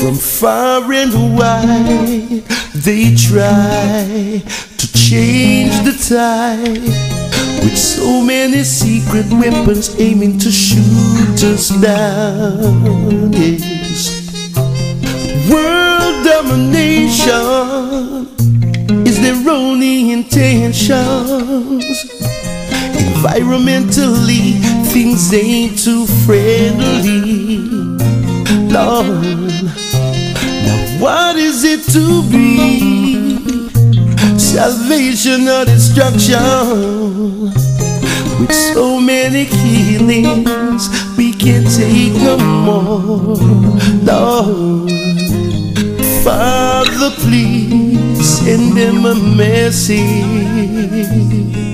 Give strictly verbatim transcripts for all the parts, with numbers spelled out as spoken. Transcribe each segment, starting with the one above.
From far and wide they try to change the tide, with so many secret weapons aiming to shoot us down. Yes. World domination is their only intentions. Environmentally, things ain't too friendly. Lord, now what is it to be? Salvation or destruction? With so many killings, we can't take no more. Lord, Father, please send them a message.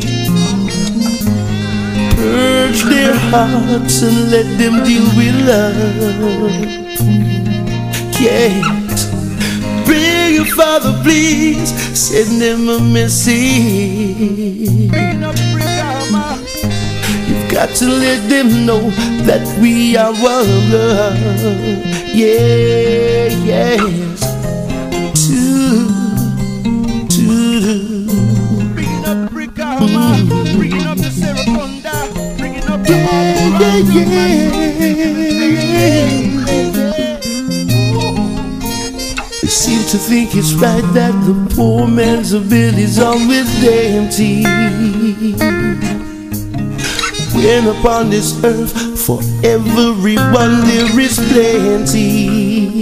Purge their hearts and let them deal with love. Yes, bring your Father, please send them a message. You've got to let them know that we are one love. Yeah, yes. Two, two. Bringing up Brigama, bringing up the Seroconda, bringing up the yeah, yeah. They seem to think it's right that the poor man's ability's always empty. When upon this earth for everyone there is plenty.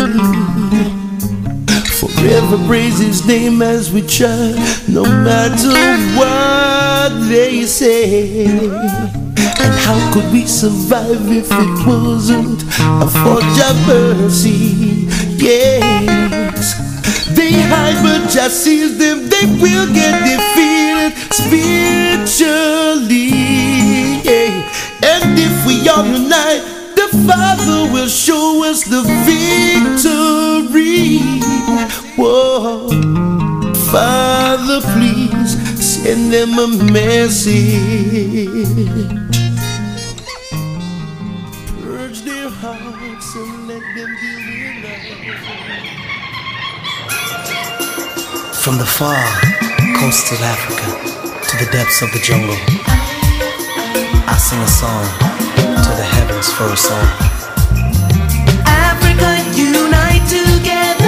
Forever praise His name as we try, no matter what they say. And how could we survive if it wasn't for Jah mercy? Yes, they hide but Jah sees them. They will get defeated spiritually. Yeah. And if we all unite, the Father will show us the victory. Whoa, Father, please send them a message. Purge their hearts and let them deal with love. From the far coast of Africa to the depths of the jungle, I sing a song to the heavens for a song. Africa, unite together.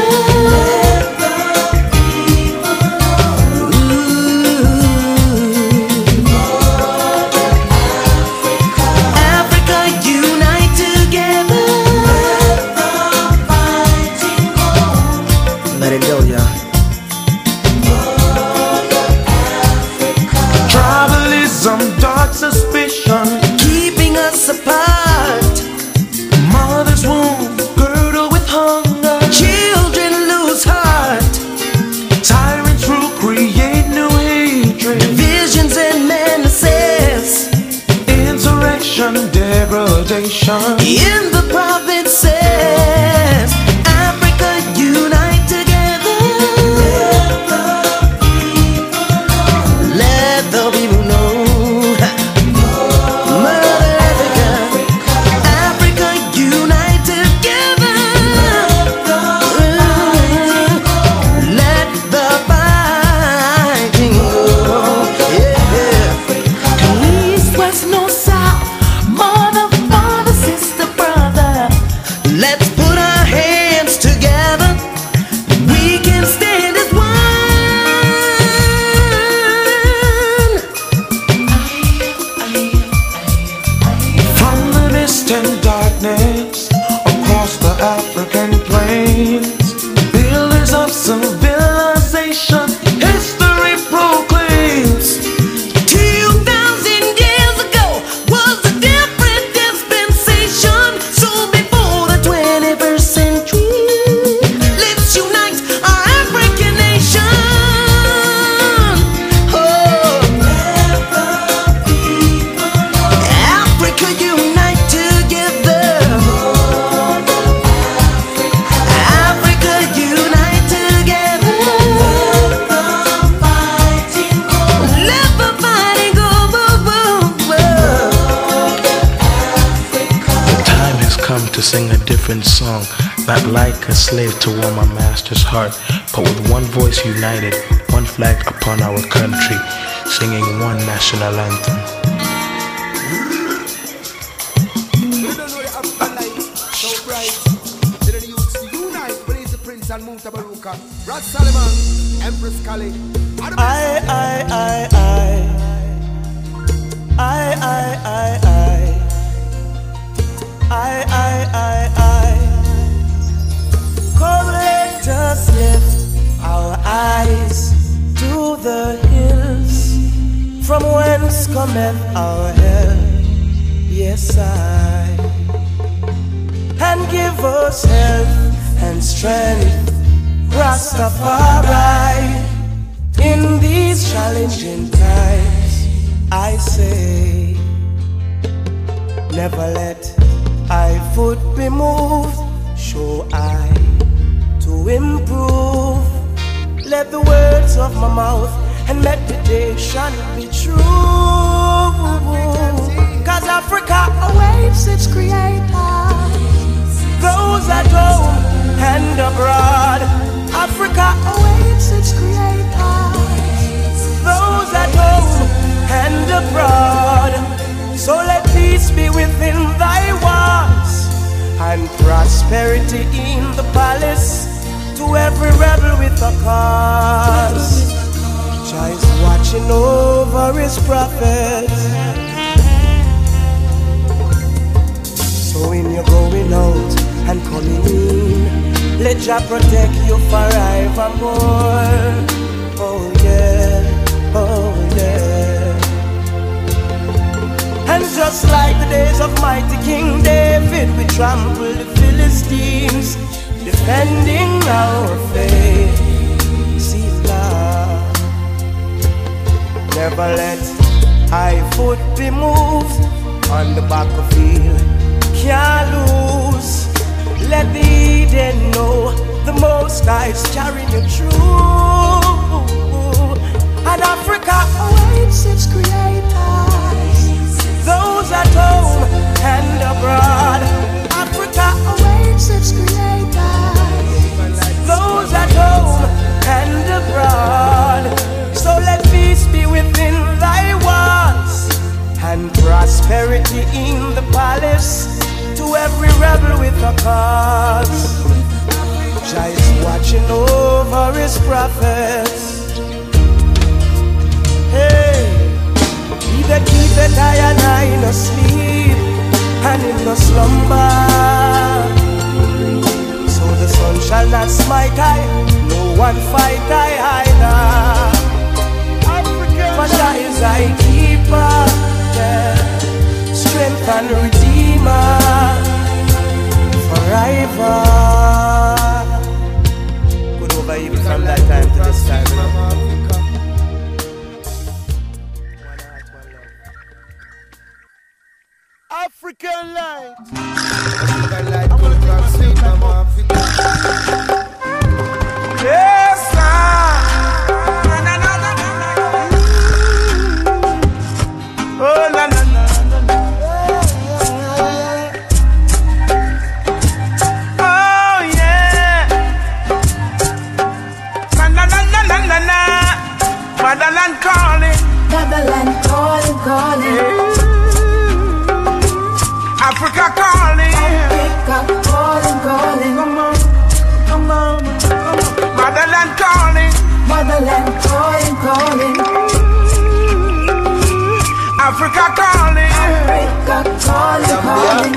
Suspicion keeping us apart. Mother's womb girdle with hunger, children lose heart. Tyrants rule, create new hatred, divisions and menaces, insurrection, degradation in the provinces. Africa, unite together. Let the people know. Across the African plains, builders of civilization, history proclaims. Two thousand years ago was a different dispensation. So before the twenty-first century, let's unite our African nation. Oh, Africa, unite together. To sing a different song. not like a slave to warm my master's heart, but with one voice united, one flag upon our country, singing one national anthem. And move to Baruka, Rod Solomon, Empress Kali. I, I, I, I, I, I, I, I, I, I, I, I. Come, let us lift our eyes to the hills, from whence cometh our help. Yes, I. And give us health and strength, Rastafari, in these challenging times. I say, never let I foot be moved, show I to improve. Let the words of my mouth and meditation be true, cause Africa awaits its creator. Those at home and abroad, Africa awaits its creator. Those at home and abroad, so let peace be within thy walls, and prosperity in the palace to every rebel with a cause. Jah is watching over his prophets, so when you're going out and coming in, let Jah protect you forevermore. Oh yeah, oh yeah. And just like the days of mighty King David, we trample the Philistines, defending our faith. See love, never let high foot be moved on the battlefield. Can't lose. Let the Eden know the Most High is carrying you through. And Africa awaits its creators. Those at home and abroad, Africa awaits its creators. Those at home and abroad, so let peace be within thy walls, and prosperity in the palace to every rebel with a cause. Jah is watching over his prophets. Hey, he that keepeth I and I no sleep, and in no slumber, so the sun shall not smite I, no one fight I either. For Jah is thy keeper, yeah, strength and redeemer forever. Good over evil from that time to this time. African light. African light. I'm gonna come sing from Africa. Yes, sir. Oh, na na na. Motherland calling, Motherland calling, calling. Africa calling, Africa calling, calling. Come on, come on, come on. Motherland calling, Motherland calling, calling. Africa calling, Africa calling, calling.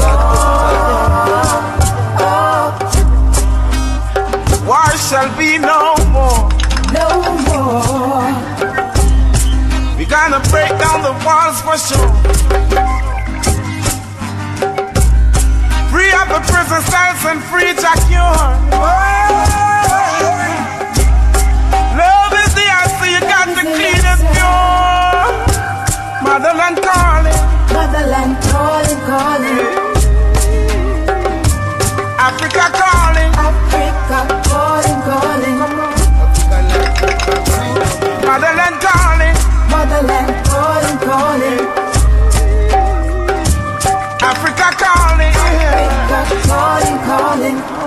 Oh, oh. War shall be no more. No more. We gonna break down the walls for sure. Free up the prison cells and free Jah cure. Love is the answer, you got to clean it pure. Motherland calling, Motherland calling, calling. Africa calling, Africa calling, calling. Motherland calling, Motherland calling, calling. Africa calling, Africa calling, calling.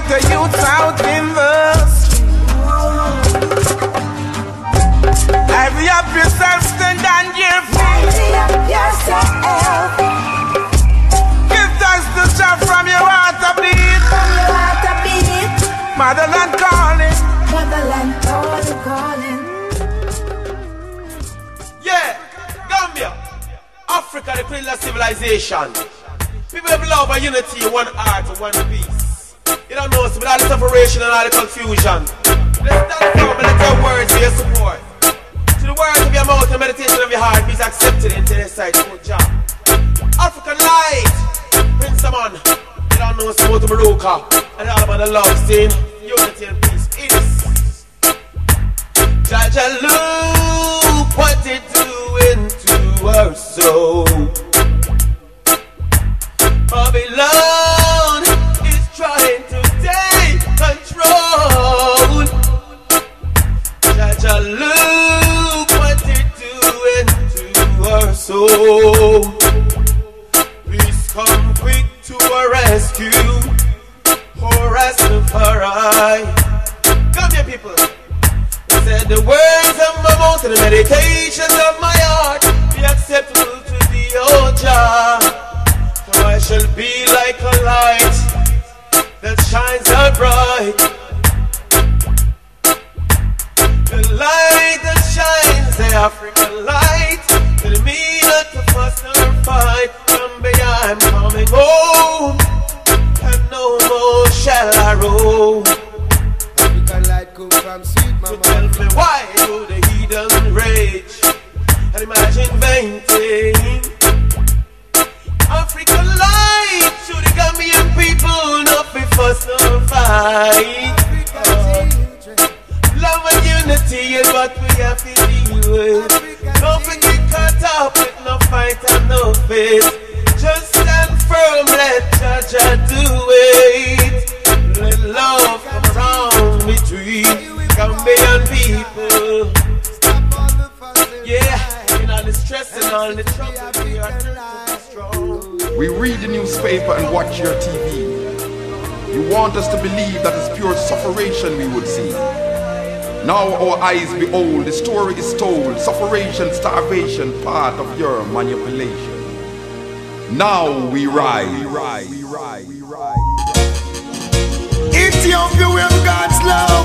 want the youth out in the street. Hurry up yourself, stand on your feet. Hurry up yourself. Give thanks to Jah from your heart to beat. From your heart to beat. Motherland calling. Motherland calling, calling. Yeah, Gambia, Africa, the cradle of civilization. People have love and unity, one heart, one peace. You don't know, so with all the separation and all the confusion, let's stand firm and let your words be your support. To the words of your mouth and meditation of your heart be accepted into the sight of Jah. African light, Prince Amon. You don't know, so to Baruka and all about the love scene, unity and peace. It is Jah Jah look what it doing to our soul. Babylon is trying to take control. Jah Jah look what it doing to our soul. Please come quick to our rescue. For Rastafari. Come here, people. Said the words of my mouth and the meditations of my heart be acceptable to thee, O Jah. For I shall be like a light that shines out bright. The light that shines, the African light. Tell me not to fuss nor fight. Come I'm coming home, and no more shall I roam. African light come from sweet mama. So tell me why do the heathen rage and imagine vain. African light to the Gambian people, not be fuss nor fight. Oh. Love and unity is what we have to deal with. Don't forget caught up with no fight and no faith. Just stand firm, let Jah Jah do it. Let love come around between Gambian people. Yeah, in all the stress and all the trouble, we are too strong. We read the newspaper and watch your T V. You want us to believe that it's pure sufferation we would see. Now our eyes behold, the story is told. Sufferation, starvation, part of your manipulation. Now we rise. We rise. We rise. We rise. Ethiopia, we have God's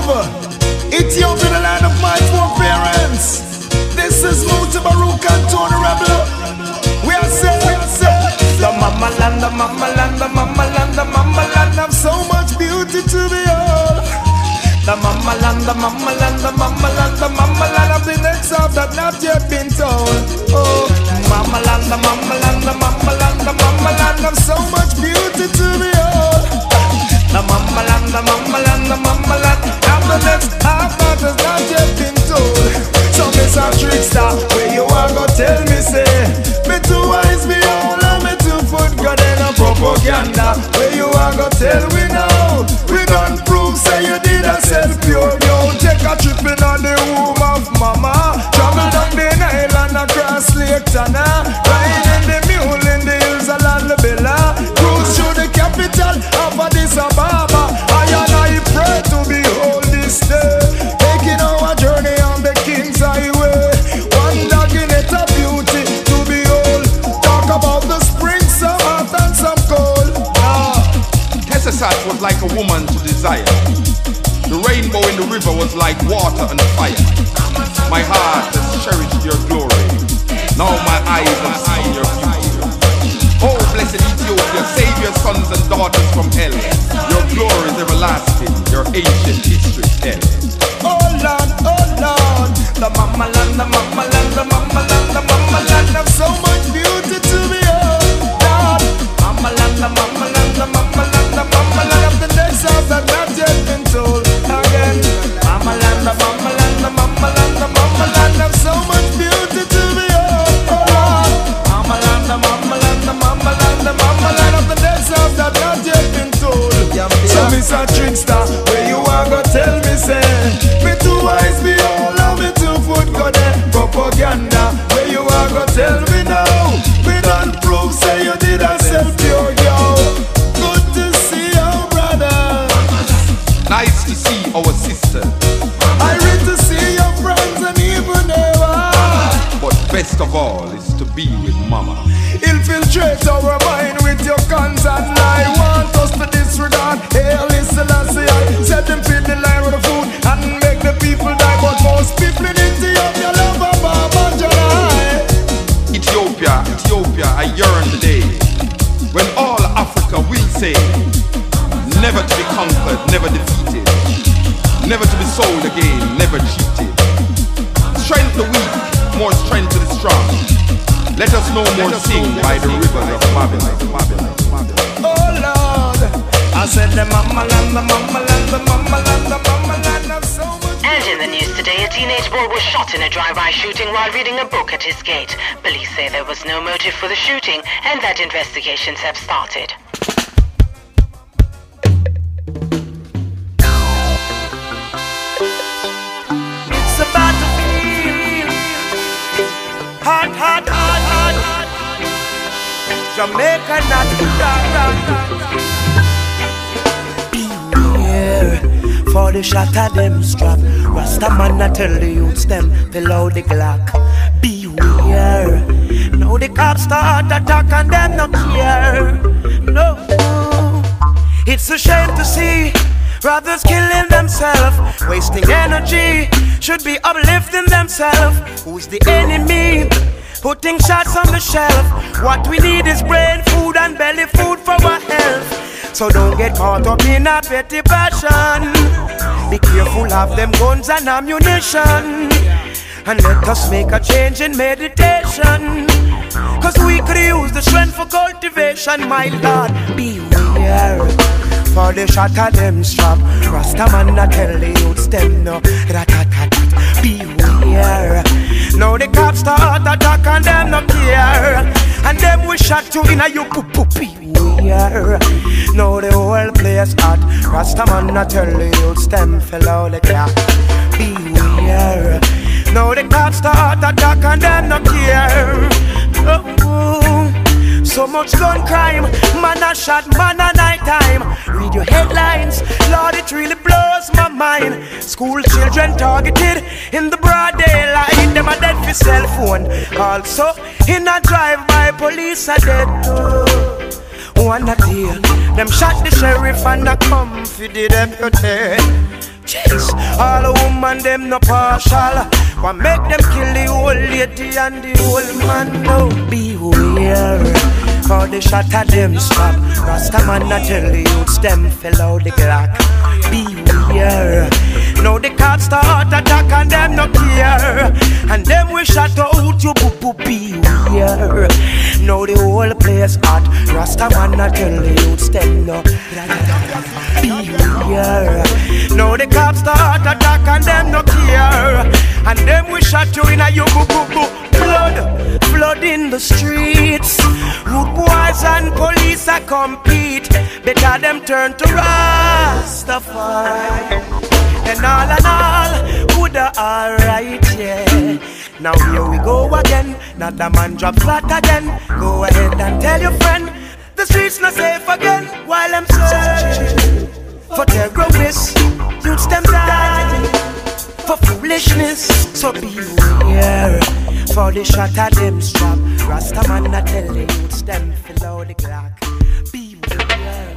love. Ethiopia, the land of my foreparents. This is Muta Baruch and Tony Rebel. We are saying, we are saying, the mama land, the mama land, the mama land, the mama land have so much beauty to behold. The mama land, the mama land, the mama land, the mama land of the next half that not yet been told. Oh, mama land, the mama land, the mama land, the mama land of so much beauty to behold. The mama land, the mama land, the mama land of the next half that has not yet been told. So Mister Trickster, where you are go tell me say, me too wise be all and me too foot God in a propaganda. Where you are go tell we now, we don't prove say you did a self pure. Yo, take a trip in on the womb of mama. Travel down the Nile and across Lake Tana. Ride in the mule in the hills of Lalabella. Cruise through the capital of Addis Ababa. I and I pray to behold this day. Taking our journey on the King's Highway. One dog in it a beauty to behold. Talk about the spring, some hot and some cold. Ah. Tessasat was like a woman to desire. The rainbow in the river was like water and fire. My heart has cherished your glory. Now my eyes have seen your beauty. Oh, blessed Ethiopia, save your sons and daughters from hell. Your glory is everlasting, your ancient history tell. Oh Lord, oh Lord, the mama land, the mama land, the mama land, the mama land have so much beauty to behold. Lord, mama land, the mama land, the mama land, the mama land of the next house that not yet been told. Again, mama land, the mama land, the mama land, the mama land have so much beauty to behold. Oh Lord, mama land, the mama land, the mama land, the mama land of the next house that not yet been told. So Mister Trickster, where you are go tell me say, me too wise be all of me too foot go there. Propaganda, where you are go tell me now. Me don't prove say you did a self pure yo. Good to see you brother. best of all is to be with mama. Infiltrate our mind with your guns and lie. Want us to disregard. Hail is Selassie. Set them feed the line with the food and make the people die. But most people in Ethiopia love a Baba Jai. Ethiopia, Ethiopia, I yearn today when all Africa will say, never to be conquered, never defeated, never to be sold again, never cheated. Strength the weak, more strength to the strong. Let us no more sing by the rivers of Babylon. Oh Lord, I said the mama land, the mama land, the mama land, the mama land of so much. And in the news today, a teenage boy was shot in a drive-by shooting while reading a book at his gate. Police say there was no motive for the shooting and that investigations have started. It's about to feel hot, hot, hot, hot, hot. Jamaica, not beware for the shot of them strap. Rasta man, I tell the youths them below the Glock. Beware. Now the cops start attack and them not care. No, it's a shame to see brothers killing themselves, wasting energy. Should be uplifting themselves. Who's the enemy? Putting shots on the shelf. What we need is brain food and belly food for our health. So don't get caught up in a petty passion. Be careful of them guns and ammunition. And let us make a change in meditation. Cause we could use the strength for cultivation, my Lord. Beware for the shot of them strap. Rasta man, I tell the youths them no. Rat-tat-tat-tat. Beware. Now the cops start attack and them no care. And them we shot you in a you poo poo. Beware. Now the whole place hot. Rasta man, I tell the youths them fell out the clock. Beware. Now the cops start attack and them no care. Oh, so much gun crime, man a shot, man a night time. Read your headlines, Lord, it really blows my mind. School children targeted in the broad daylight. Them a dead for cell phone. Also in a drive-by, police are dead. Oh, one a day, them shot the sheriff and a come for the deputy. Jeez, all the woman them no partial. What make them kill the old lady and the old man? No, beware for the shot of them strap. Rasta man I tell the youths them fell out the Glock. Beware. Now the cops start attack and them no care. And them we shot out you boo boo. Beware. Now the whole place hot. Rasta man I tell the youths them no. Beware. Now the cops start attack and them no care. And them we shot you in a you boo boo boo. Blood, blood in the streets. Rude boys and police a compete. Better them turn to Rastafari. And all and all, woulda alright, yeah. Now here we go again. Not the man drop flat again. Go ahead and tell your friend the streets not safe again. While I'm searching for terrorists, youths them die for foolishness. So beware for the shot of them strap. Rasta man I tell the youths them below the Glock. Beware.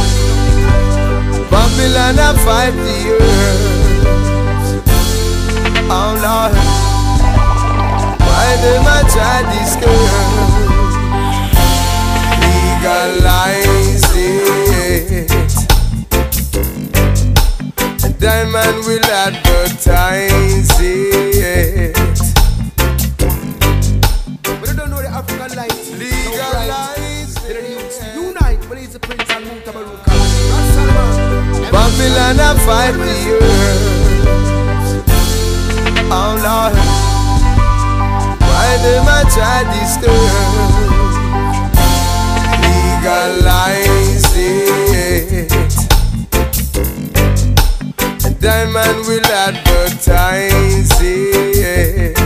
Babylon I fight the earth. Oh Lord, why them I try this girl? Legalize it. Diamond will advertise it. But I don't know the African lights. Legalize it. Unite, but it's a prince and Mutabaruka. Babylon I fight the earth. Oh Lord, why them I try this girl? Legalize it. Diamond will advertise it.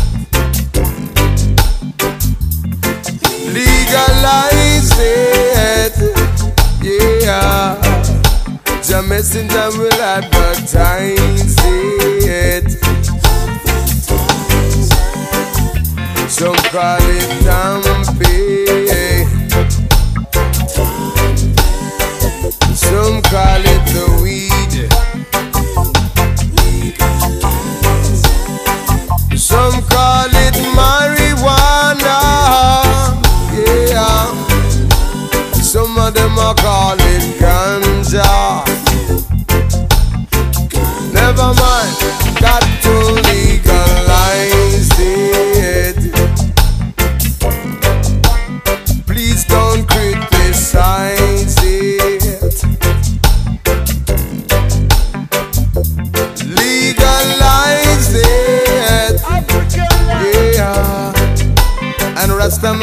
Legalize it. Yeah. The messenger will advertise it. So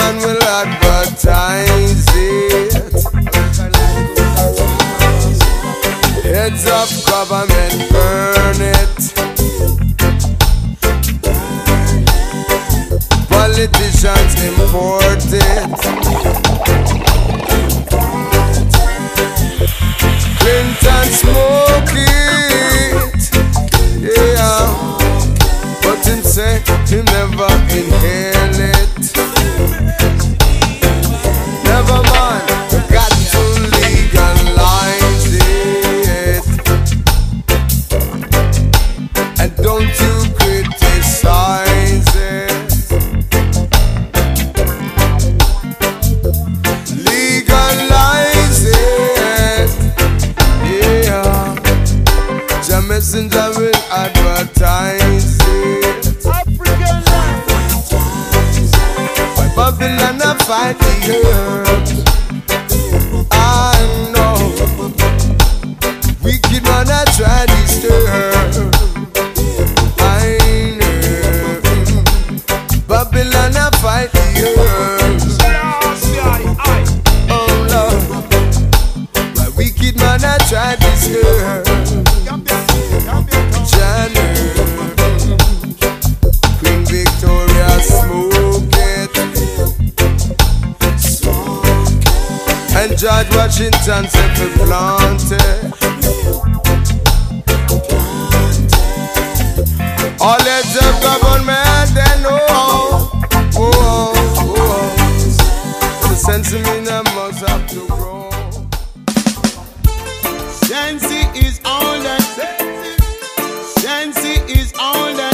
Politician will advertise it. Heads of government burn it. Politicians import it. Clinton smoke it. Yeah. But him say he never inhale it. Never mind, we got to legalize it. And don't you criticize it. Legalize it. Yeah. The messenger will advertise it. Babylon a fight the earth. I know. Wicked man a try to stir. I know. Babylon a fight the earth. Oh Lord. Why wicked man a try to stir. Janner. Queen Victoria smoke it. And George Washington said we planted. All heads of government they know. Oh, oh, oh. The sense of me now must have to grow. Sensi is all that. Sensi is all that.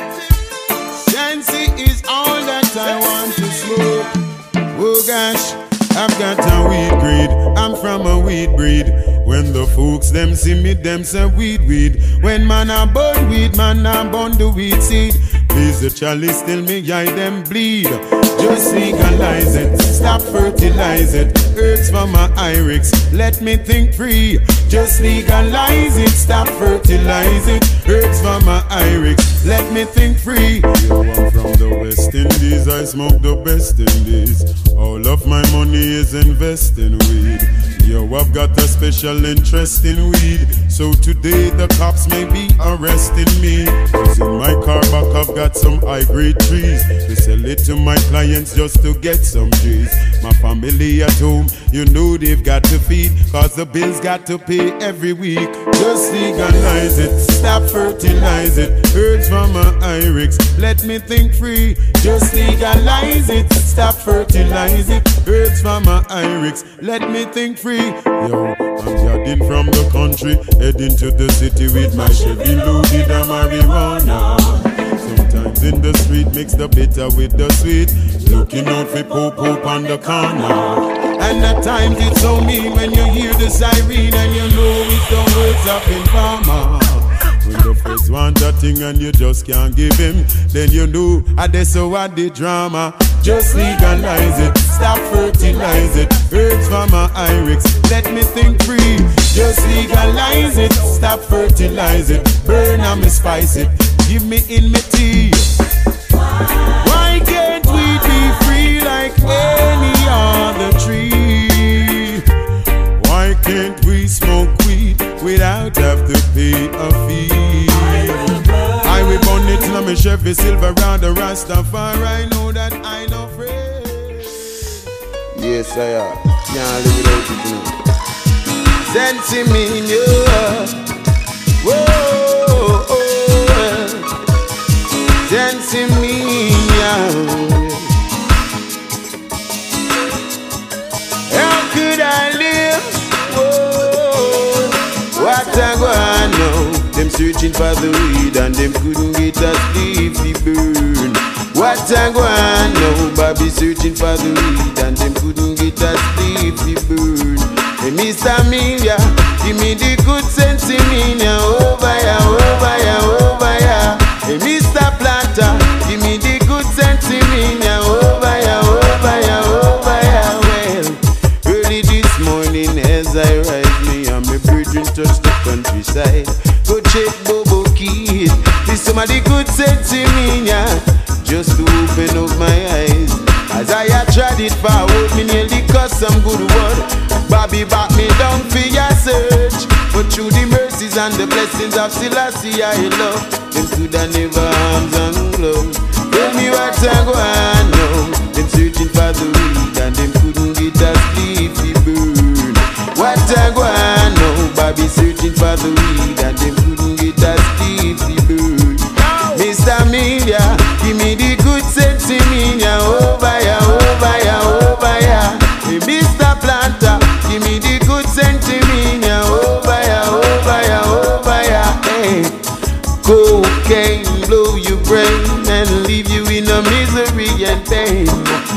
Sensi is all that I want to smoke. Oh gosh. I've got a weed greed, I'm from a weed breed. When the folks them see me, them say weed weed. When man a burn weed, man a burn the weed seed. Please the chalice till me eye them bleed. Just legalize it, stop fertilize it. Herbs for my Irix, let me think free. Just legalize it, stop fertilize it. Herbs for my Irix, let me think free. Yo, I'm from the West Indies, I smoke the best in this. All of my money is invested in weed. Yo, I've got a special interest in weed. So today the cops may be arresting me. Cause in my car back I've got some high-grade trees. They sell it to my clients just to get some G's. My family at home, you know they've got to feed. Cause the bills got to pay every week. Just legalize it, stop fertilize it. Herbs from my Irix, let me think free. Just legalize it, stop fertilize it. Herbs from my Irix, let me think free. Yo, I'm yarding from the country, heading to the city with my Chevy loaded and marijuana. Sometimes in the street, mix the bitter with the sweet. Looking out for poop-poop on the corner. And at times it's so mean when you hear the siren and you know it's the words of informer. When the first want a thing and you just can't give him, then you know I dey so what the drama. Just legalize it, stop fertilize it. Herbs from my Irix, let me think free. Just legalize it, stop fertilize it. Burn and me spice it, give me in me tea. Why can't we be free like any other tree? Why can't we smoke weed without have to pay a fee? I will burn it in my Chevy Silverado Rastafari. Know that I know afraid. Yes, I am. Can't live without it now. Sensi me in you. Whoa, oh, Sensi me how could I live? Whoa, what I go on now? Them searching for the weed and them couldn't get a sleep to burn. What I go on now? Bobby searching for the weed and them couldn't get a sleep to burn. Hey, Mister Amelia, give me the good sense in me now. Over ya, over ya, over ya. Hey, Mister Planter, give me the good sense in me now. Over ya, over ya, over ya. Well, early this morning as I rise, me and my brethren touch the countryside. Go check Bobo Kid. This some of the good sense in me now. Just to open up my eyes. I As I had tried it forward, me nearly cut some good word. Bobby back me down for your search. But through the mercies and the blessings of Selassie I love, them coulda never arms and gloves. Tell me what I go on now. Them searching for the weed and them couldn't get a sleepy burn. What I go on now. Bobby searching for the weed and them couldn't get a sleepy burn. Mister Media, give me the good sense in me, ya over ya, over ya, over ya. Hey, Mister Planter, give me the good sense in me, ya over ya, over ya, over ya. Hey, cocaine blow your brain and leave you in a misery and pain.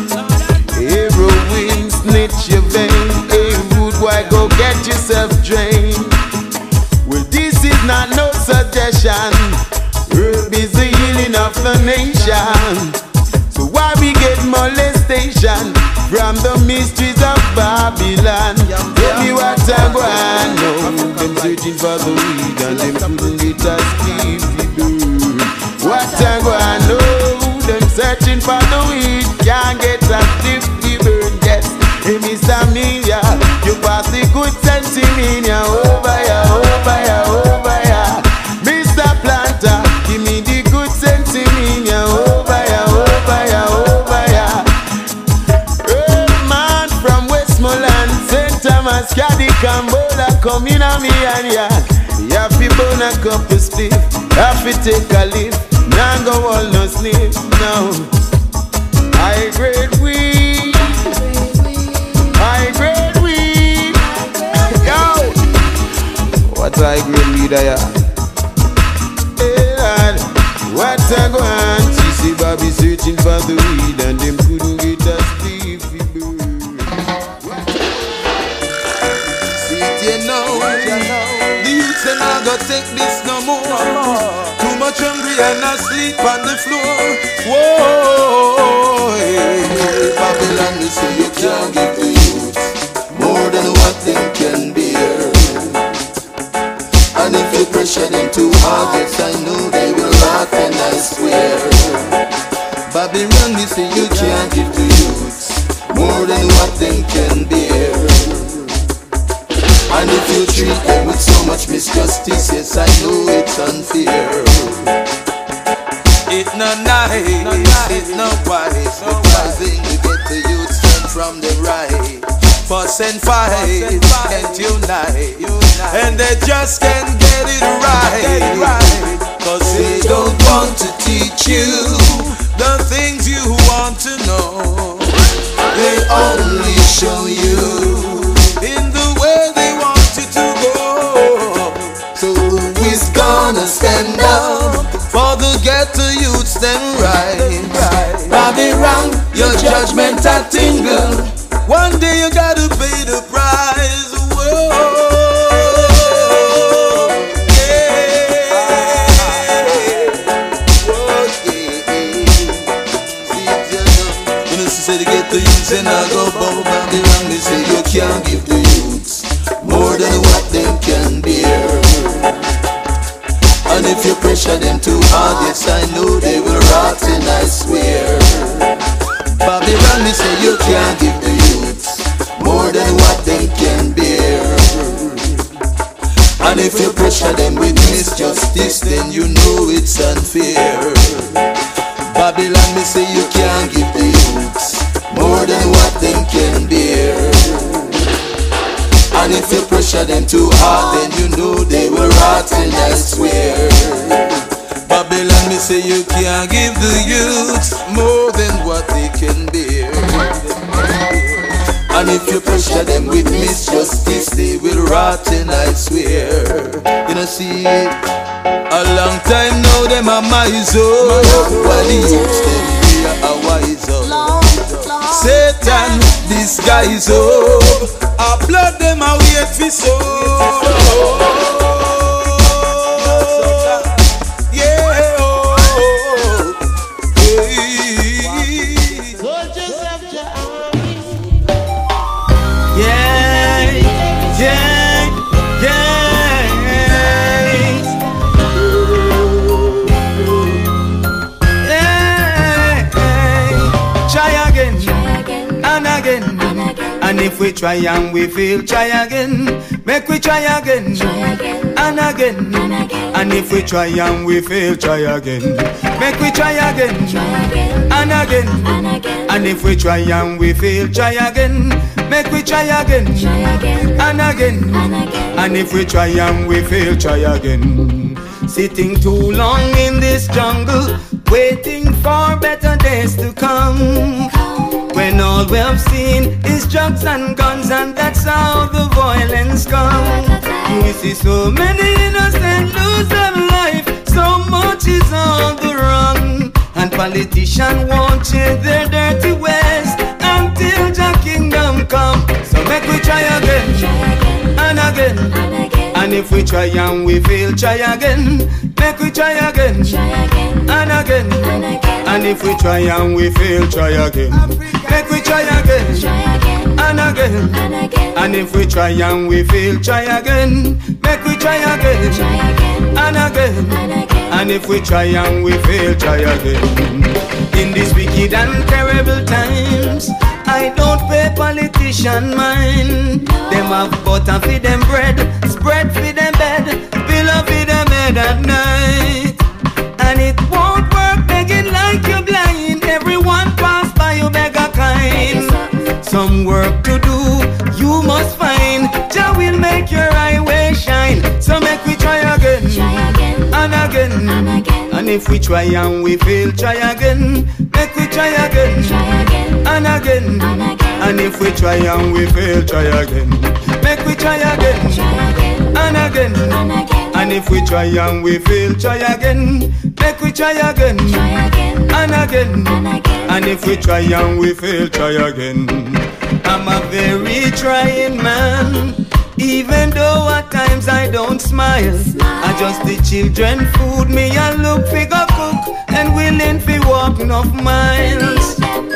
Heroin snitch your vein. Hey, rude boy, go get yourself drained. Well, this is not no suggestion. Herb is the healing of the nation. So why we get molestation from the mysteries of Babylon? Tell me what I go on now. Them searching for the weed and them couldn't get a sleepy bird. What I go on now. Them searching for the weed, can't get a sleepy bird. Yes, hey Mister Media, you pass the good sense in me, ya over ya, over ya, over ya. Mister Planter, give me the good sense in me, ya over ya, over ya, over ya. Earth man from Westmoreland, Saint Thomas, Caddy, Cambola, come in a me and ya. You have to burn a cup of split, have to take a lift, now go all no sleep, no. I grade weed, I grade weed, yo. What I grade weed I am? What I go on? She see Bobby searching for the weed and them couldn't get a sleepy bird. See it, you know, the youths are not gonna take this no more. Too much hungry and not sleep on the floor. Whoa, hey, Babylon, you say you can't give the youths more than what they can bear. And if you pressure them too hard, yes I know they will laugh and I swear. Babylon, you say you can't give the youths more than what they can bear. And if you treat them with so much misjustice, yes I know it's unfair. It's not nice, it's not wise, because then you get the youths turned from the right. Fuss and fight, can't unite, and they just can't get it right. Cause they don't want to teach you the things you want to know. They only show you in the way they want you to go. So who's gonna stand up for the ghetto youths them right? Babylon, your judgment a tingle. One day you gotta pay the price. Whoa, yeah. Whoa, yeah. See it, you know. You know, she said to get the youths and I go bow. Babylon, they say you can't give the youths more than what they can bear. And if you pressure them too hard, yes I know they will rot and I swear. Babylon, they say you can't give the youths more than what they can bear. And if you pressure them with misjustice, then you know it's unfair. Babylon, me say you can't give the youths more than what they can bear. And if you pressure them too hard, then you know they will rot and I swear. Babylon, me say you can't give the youths more than what they can bear. And if you pressure them with misjustice, they will rot and I swear. You know, see, a long time now them a miser, while the youths them here a wiser. Satan disguise up, a blood them a wait for so. Try again. And if we try and we fail, try again. Make we try again, try again. And again. And again. And if we try and we fail, try again. Make we try again, try again. And again. And again. And if we try and we fail, try again. Make we try again, try again. And again. And again. And if we try and we fail, try again. Sitting too long in this jungle, waiting for better days to come, when all we've seen is drugs and guns, and that's how the violence comes. We see so many innocent lose their life, so much is on the run, and politicians won't change their dirty ways until the kingdom come. So make we try again, try again. And again, and again. And if we try and we fail, try again. Make we try again, try again. And again, and again. And if we try and we fail, try again. Make we try again, try again. And again, and again. And if we try and we fail, try again. Make we try again, try again. And again, and again. And if we try and we fail, try again. In these wicked and terrible times, I don't pay politician mind. Them have butter for them bread, spread for them bed, pillow for them head at night. And it won't work begging like you're blind. Everyone pass by you beg a kind. Some work to do you must find. Jah will make your highway shine. So make we try again, try again. And again, and again. And if we try and we fail, try again. Make we try again, try again. And again, and again. And if we try and we fail, try again. Make we try again, try again. And again, and again. And if we try and we fail, try again. Make we try again, try again. And again, and again. And if we try and we fail, try again. I'm a very trying man, even though at times I don't smile. smile. I just the children food me and look figure cook and willing fi walk enough miles.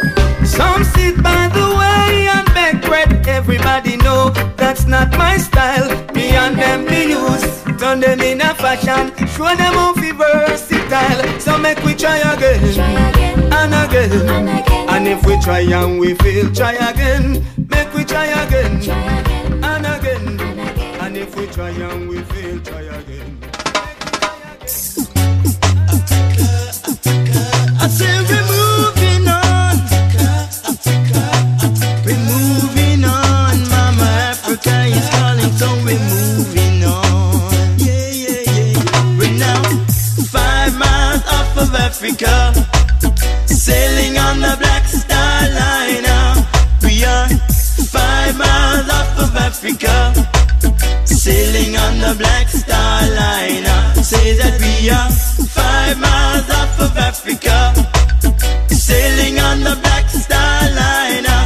Some sit by the way and beg bread. Everybody know that's not my style. Me and them be use, turn them in a fashion, show them how fi versatile. So make we try again, try again. And again, and again. And if we try and we fail, try again. Make we try again, try again. And again, and again. And if we try and we fail, try again. I say we're moving on, we're moving on. Mama Africa is calling, so we're moving on. Yeah, yeah, yeah. We're now five miles off of Africa, sailing on the Black Star Liner. We are five miles off of Africa, sailing on the Black Star Liner. Say that we are five miles off of Africa, sailing on the Black Star Liner.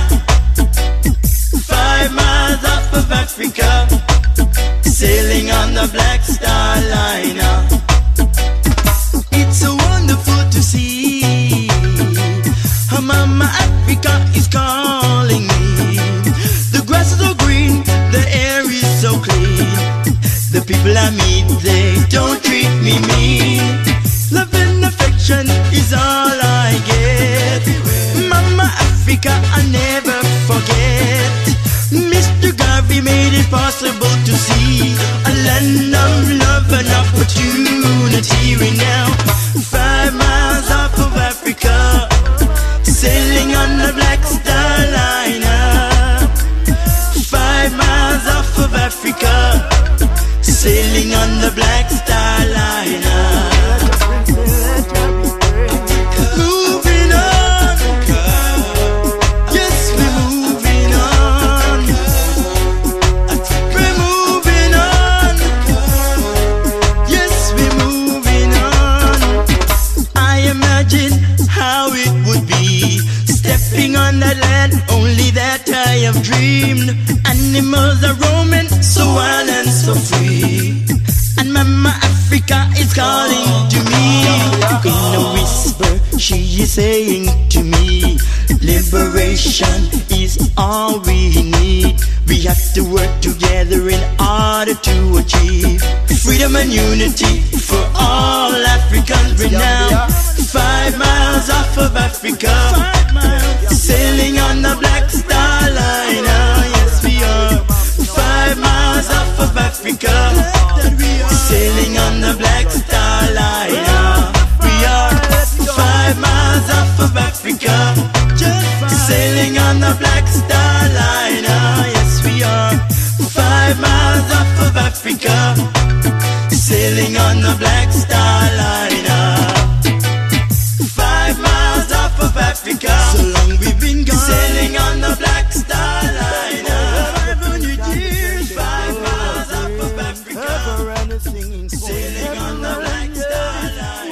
Five miles off of Africa, sailing on the Black Star Liner. It's so wonderful to see how Mama Africa is calling me. The grass is so green, the air is so clean. The people I meet, they don't treat me mean. Love and affection is all I get. Mama Africa, I'll never forget. Mister Garvey made it possible to see a land of love and opportunity. We now five miles off of Africa, sailing on the Black Star Liner. Five miles off of Africa, sailing on the Black Star Liner. Moving on, yes, we're moving on. We're moving on, yes, we're moving on. I imagine how it would be stepping on that land, only that I have dreamed. Animals are roaming so wild and so free, and Mama Africa is calling to me. In a whisper she is saying to me, liberation is all we need. We have to work together in order to achieve freedom and unity for all Africans. We're now five miles off of Africa, sailing on the Black Star Liner. Africa, sailing on the Black Star Liner. Yes, we are five miles off of Africa, sailing on the Black Star Liner. Five miles off of Africa, so long we've been gone, sailing on the Black Star Liner. Five hundred years, five miles off of Africa, sailing on the Black Star Liner.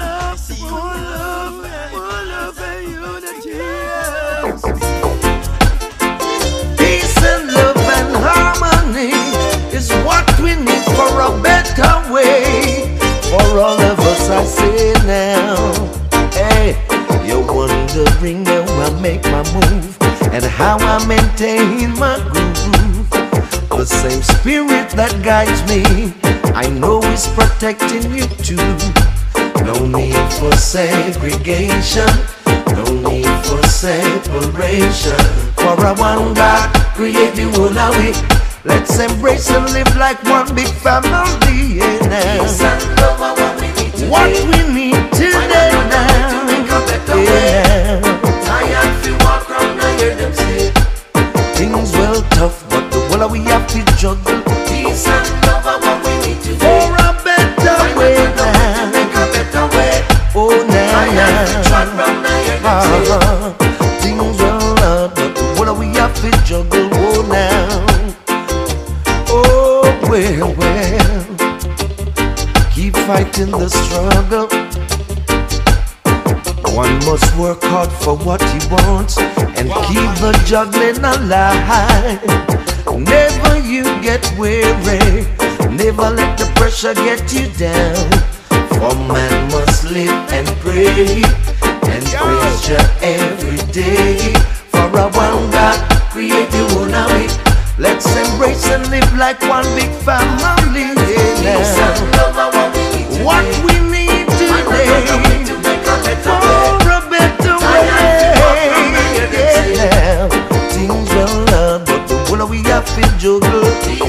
Peace and love and harmony is what we need for a better way. For all of us, I say now, hey, you're wondering how I make my move and how I maintain my groove. The same spirit that guides me, I know is protecting you too. No need for segregation, no need for separation. For a one God create the whole of it. Let's embrace and live like one big family. Yeah, now. What we need today now. Yeah. Things well tough, but the whole we have to juggle. Peace and love are what we need today. For a better way now. Oh, now, now. Uh-huh. Things well hard, but the whole we have to juggle. Oh, now. Oh, well, well. Keep fighting the struggle. One must work hard for what he wants and keep the juggling alive. Never you get weary, never let the pressure get you down. For man must live and pray and praise Jah every day. For a one God create the whole of it. Let's embrace and live like one big family. Yeah. What we need today for a better way. Yeah. Things well hard, but the whole we have to juggle.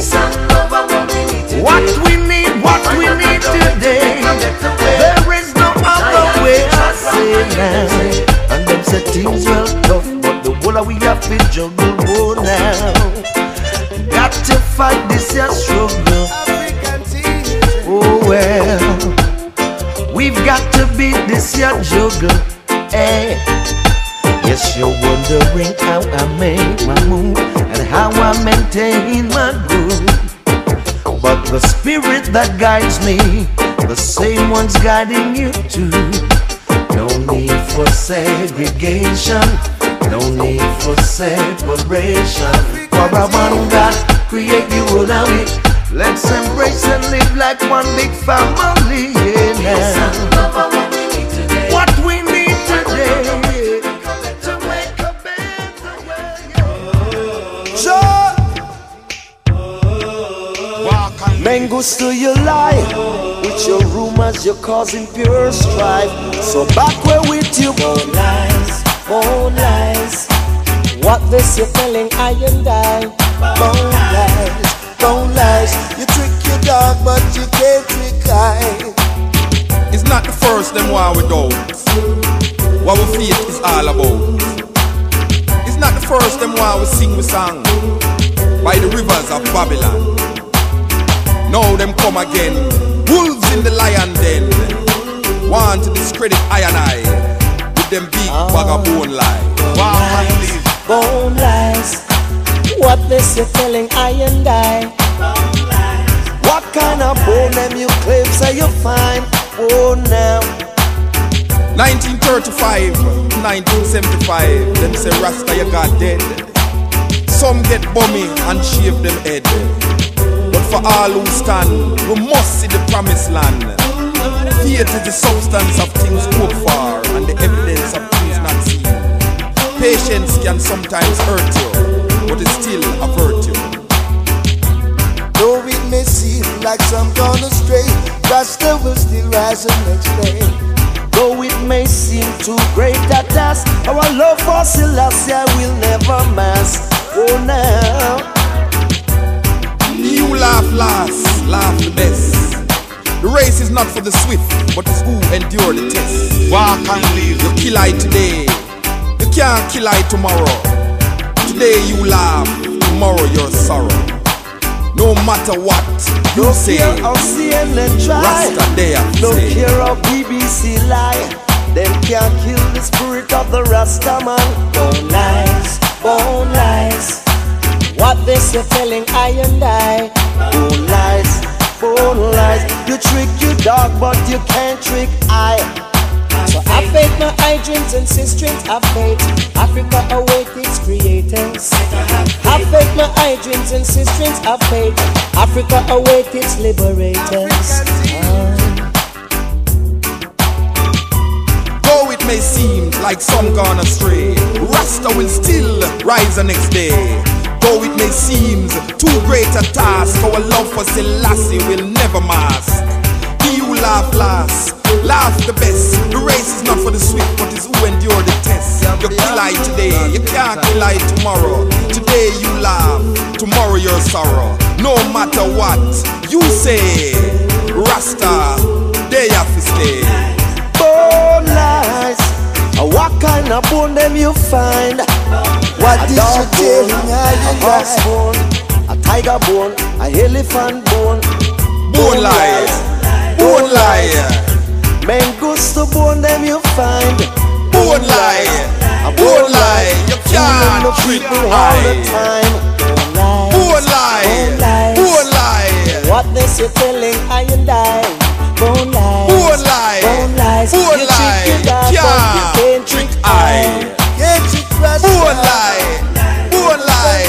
What we need, what we need today. There is no other way I say now. And them say things well tough, but the whole we have to juggle. Oh now. Got to fight this here struggle. Oh well, we've got to beat this here juggle. Hey. Yes, you're wondering how I make my move and how I maintain my groove. But the spirit that guides me, the same one's guiding you too. No need for segregation, no need for separation. For a one God create the world of it. Let's embrace and live like one big family. Yeah, now. What we need today to make a better way. Sure. Mangoes to your life. With your rumors, you're causing pure strife. So back where with you. Bone lies, bone lies. What this you're telling I and I. Bone lies, bone lies. You trick your dog, but you can't trick I. It's not the first them war we doubt. What we faith is all about. It's not the first them war we sing we song by the rivers of Babylon. Now them come again, wolves in the lion den. Want to discredit I and I with them big oh. bag of bone lies. Bone lies, bone lies. What this you're telling I and I. Bone lies. What kind of bone them you claim say you find? Oh now. nineteen thirty-five, nineteen seventy-five. Them say Rasta you got dead. Some get bummy and shave them head. But for all who stand, we must see the promised land. Faith is the substance of things hoped for and the evidence of things not seen. Patience can sometimes hurt you, but it's still a virtue. Though it may seem like some gone astray, Rasta will still rise the next day. Though it may seem too great a task, our love for Selassie will never mask. Oh now. You laugh last, laugh the best. The race is not for the swift, but it's who endure the test. Walk and live. You kill I today, can't kill I tomorrow. Today you laugh, tomorrow your sorrow. No matter what you no say, care how C N N try. Rasta there No say. care how B B C lie. Them can't kill the spirit of the Rasta man. Bone lies, bone lies. What they say telling I and I. Bone lies, bone lies. You trick your dog, but you can't trick I. So I faith my eye dreams and sis dreams I faith. Africa await its creators. I faith my eye dreams and sis dreams I faith. Africa await its liberators. Though it may seem like some gone astray, Rasta will still rise the next day. Though it may seem too great a task, our love for Selassie will never mask. He who laugh last, laugh the best. The race is not for the swift, but it's who endure the test. You kill I today, you can't kill I tomorrow. Today you laugh, tomorrow your sorrow. No matter what you say, Rasta, they have to stay. Bone lies. What kind of bone them you find? What A is dog your bone, tail? a A horse bone, a tiger bone, a elephant bone. Bone lies, bone lie. Mangusto bone them you find. Bone lie, A bone lie. You can't no trick people all the I. time. Bone lie, bone lie. What they say telling I and I. Bone lies, Bone lie, bone lies. bone You lie. trick your dog, but you Can't can't trick trick I. Can't trick Rasta. Bone lie, bone lie.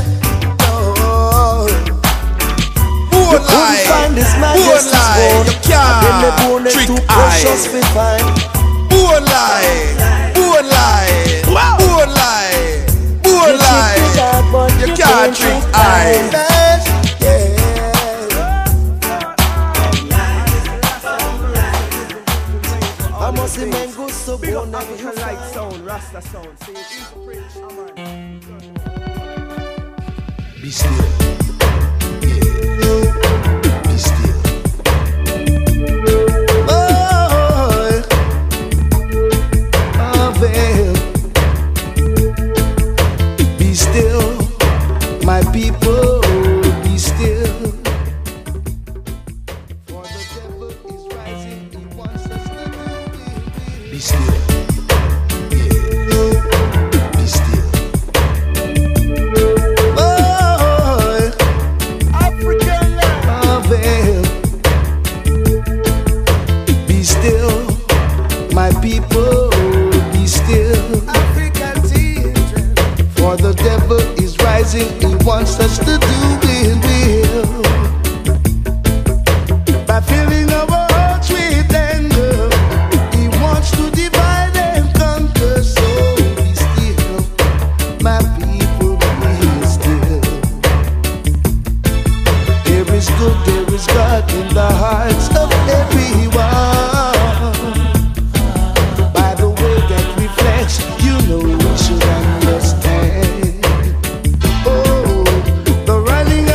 You Bone couldn't lie, find this bone majesty's lie. bone. You And the bone can't is trick too I. precious to find. Bone lie, bone lie, bone lie, bone You trick your lie. dog, but You you can't trick I. I must see mangusto Big bone up them you African light find. sound, Rasta sound. See, it's preach, amen. Be still. Yeah. Be still. Oh, oh, babe. Be still, my people. Be still. For the devil is rising. He wants us to do. Be still. Yeah. Be still. Oh, African love, babe. Be still, my people. Be still. African children. For the devil is rising. He wants us to do his will. By filling our hearts with anger, he wants to divide and conquer. So be still, my people, be still. There is good, there is God in the hearts of everyone. By the way that reflects, you know we should understand. Oh, the running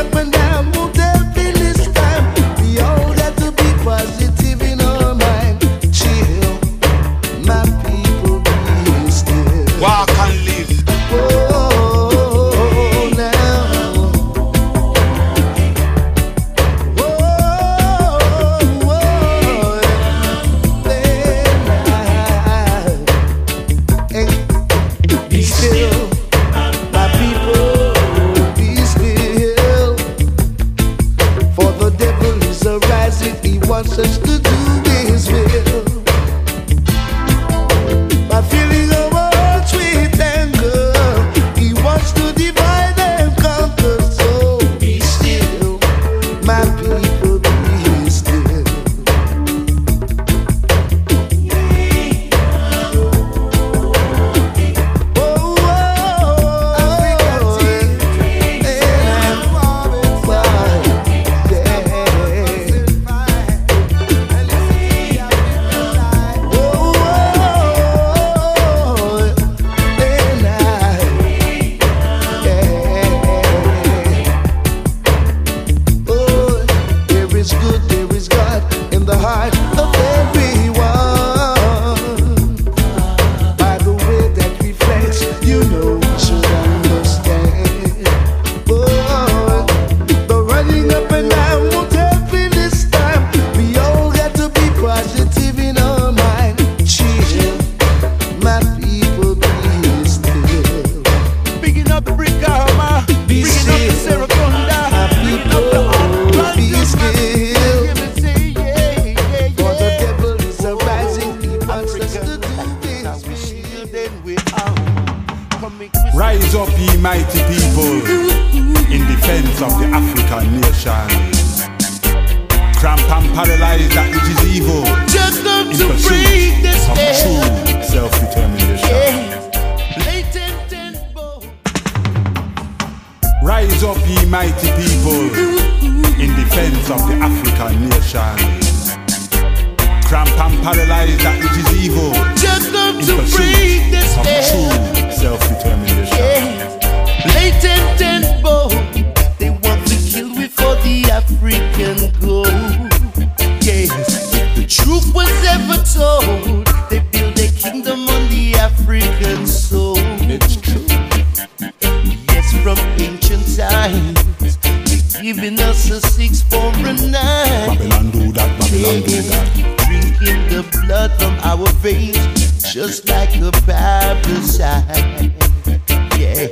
Rise up, ye mighty people, in defense of the African nation. Cramp and paralyze that which is evil, in pursuit of true self-determination. Rise up, ye mighty people, in defense of the African nation. Cramp and paralyze that which is evil, in pursuit of true self-determination. Latent and bold, they want to kill we for the African gold. Yes, if the truth was ever told, they build a kingdom on the African soul. It's true. Yes, from ancient times, they're giving us a six for a nine. Babylon do that, Babylon do that. Drinking the blood from our veins, just like a parasite. Yeah.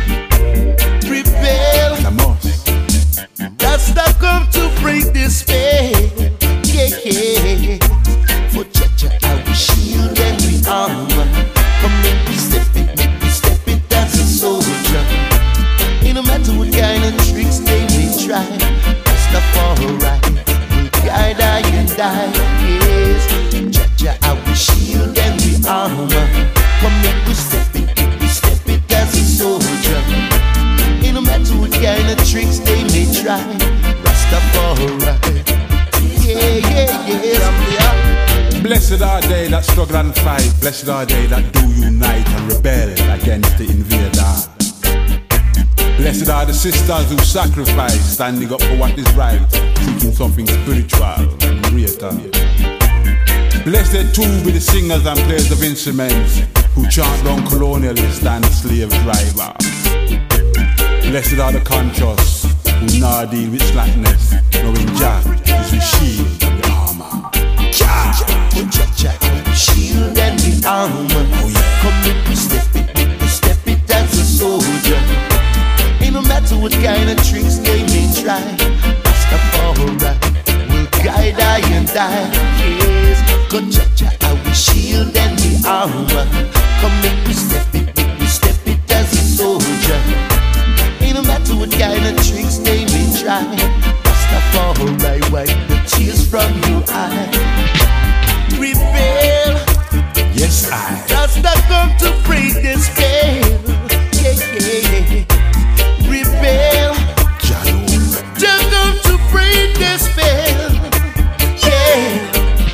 Rebel. Rasta come to break this spell. Yeah, yeah. For Jaja, our shield and we armor. Come make me step it, make me step it as a soldier. Ain't no matter what kind of tricks they may try, Rastafari will guide I and die. Yes, Jaja, our shield and we armor. Come make me step it, make me step it as a soldier. Ain't no matter what kind of tricks they may try, Rastafari. Yeah, yeah, yeah. Blessed are they that struggle and fight. Blessed are they that do unite and rebel against the invader. Blessed are the sisters who sacrifice, standing up for what is right, seeking something spiritual and greater. Blessed too be the singers and players of instruments who chant down colonialists and slave drivers. Blessed are the conscious who now deal with slackness, knowing Jah is the shield and the armor. Jah, Jah, Jah, shield and the armor. Oh yeah. Come make me step it, make me step it as a soldier. Ain't no matter what kind of tricks they may try, Rastafari will guide I and die. Yes, go Jah, Jah, our shield and the armor. Come make me step it, make me step it as a soldier. Ain't no matter what kind of tricks they may try, Rastafari wipe the tears from your eye. Rebel, yes I. Rasta come to break this spell. Yeah, yeah, yeah. Rebel, Jah come to break this spell. Yeah.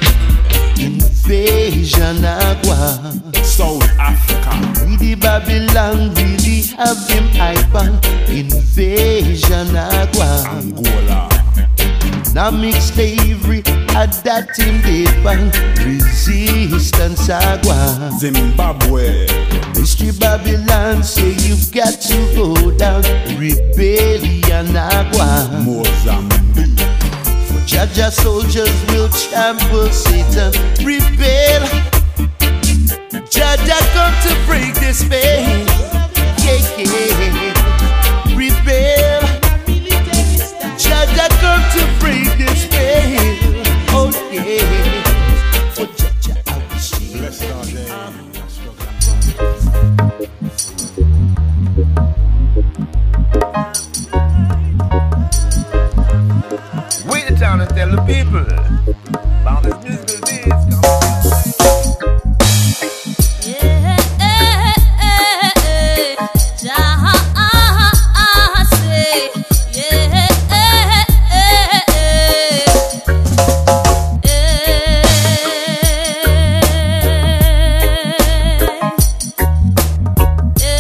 Invasion agua. South Africa. We the Babylon really have them hyper. Invasion agua. Angola. Now mixed slavery at that in Japan. Resistance agua. Zimbabwe. Mystery Babylon say you've got to go down. Rebellion agua. Mozambique. For Jaja soldiers will trample Satan. Rebel. Jaja come to break this spell. Yeah, yeah. Rebel. Jaja come to break this spell. Oh yeah. For Jaja I will see. Blessed are they. We the town and tell the people about this musical days. Yeah.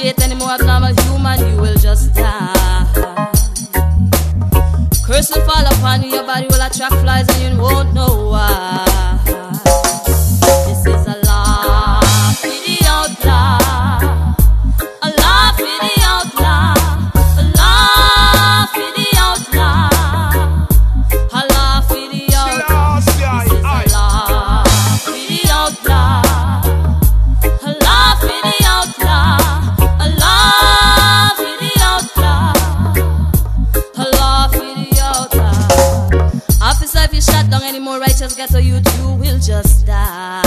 date any more abnormal human, you will just die. Curse will fall upon you, your body will attract flies and you won't know why. This is a law for the outlaw, a law for the outlaw, a law for the outlaw, a law for the outlaw. This is a law for the outlaw, a law for the outlaw, a law for the outlaw, a law for the outlaw. Officer, if you shut down any more righteous ghetto youth, you will just die.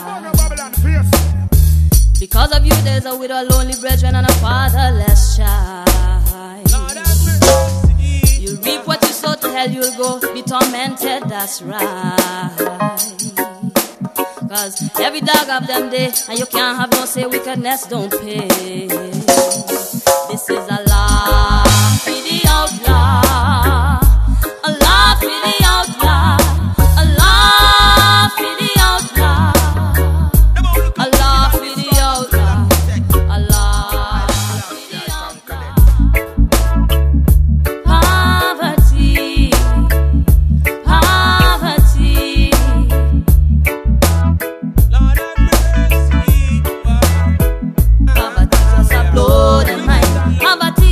Because of you, there's a widow, lonely brethren, and a fatherless child. You reap what you sow, to hell you'll go, be tormented, that's right. Cause every dog have them day, and you can't have no say, wickedness don't pay. This is a law for the outlaw, a law for the outlaw, a law for the outlaw, a law for the outlaw, a law for the outlaw. Poverty, poverty, poverty just a blow them mind. Poverty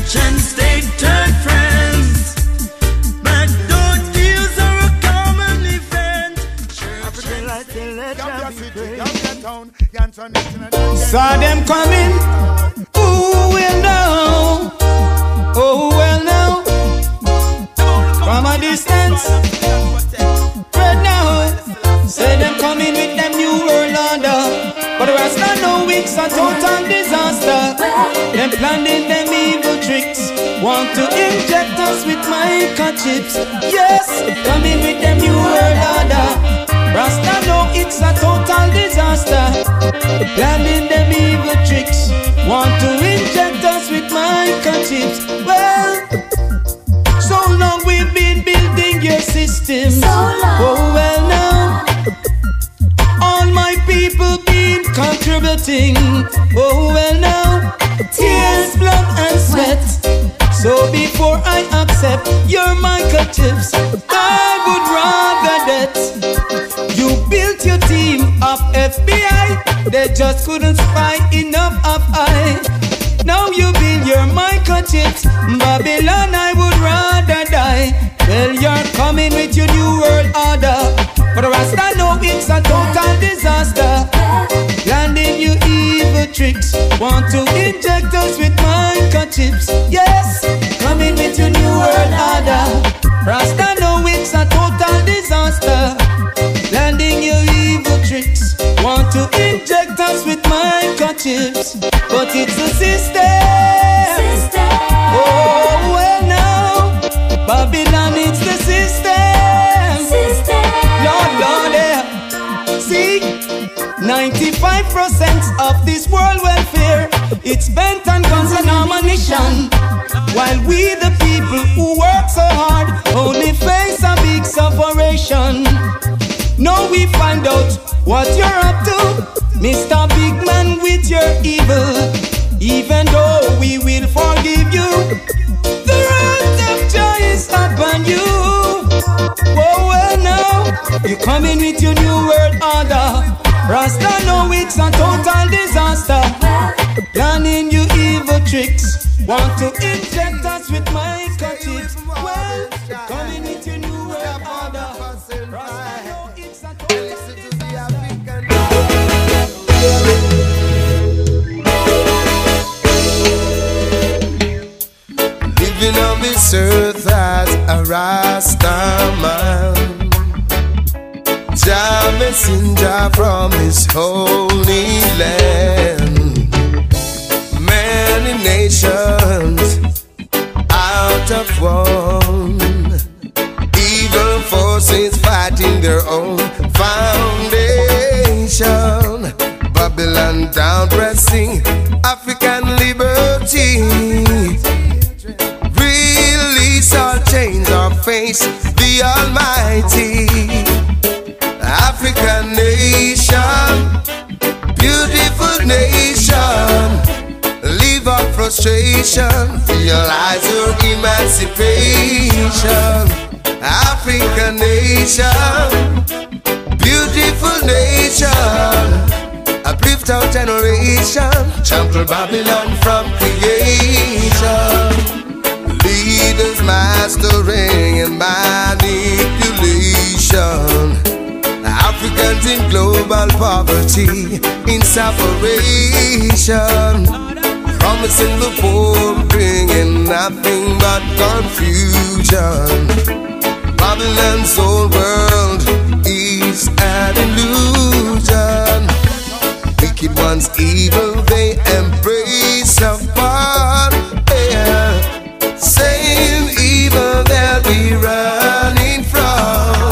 Nation state turn friends. Backdoor deals are a common event. African life will let you be Saw them coming. Who will know? Oh well now. From a distance. Right now. Say them coming with them new world order. But the rest I know it's a total disaster. Them planning them evil tricks. Want to inject us with microchips. Yes, coming with them new world order. Rasta know it's a total disaster. Planning them evil tricks. Want to inject us with microchips. Well, so long we've been building your system. So long. Oh well now. All my people been contributing. Oh well now. Tears, blood and sweat. So before I accept your microchips, I would rather that you built your team of F B I. They just couldn't spy enough of I. Now you build your microchips. Babylon, I would rather die. Well, you're coming with your new world order. But the rest I know it's a total disaster. Landing you evil tricks. Want to inject us with microchips. Yes, coming with your new world order. Rasta know it's a total disaster. Landing your evil tricks. Want to inject us with microchips. But it's a system. System. Oh well now. Babylon, it's the system. System. Lord, Lord, yeah. See, ninety-five percent of this world welfare, it's bent on guns and ammunition. While we the people who work so hard only face a big separation. Now we find out what you're up to, Mister Big Man, with your evil. Even though we will forgive you, the wrath of joy is upon you. Oh well now, you coming with your new world order. Rasta know it's a total disaster. Planning you evil tricks. Want to inject us with microchips. Well, coming with your new world order. Rasta know it's a total disaster. Living on this earth as a Rasta man, Jah messenger from his holy land. Many nations out of one, evil forces fighting their own foundation. Babylon down pressing African liberty. Release our chains or face the Almighty. African nation, beautiful nation, leave our frustration, realize your emancipation. African nation, beautiful nation, uplift our generation, trample Babylon from creation. Leaders mastering and manipulation, Africans in global poverty, in separation, promising the poor, bringing nothing but confusion. Babylon's whole world is an illusion. Wicked ones evil, they embrace upon air, saying evil they'll be running from.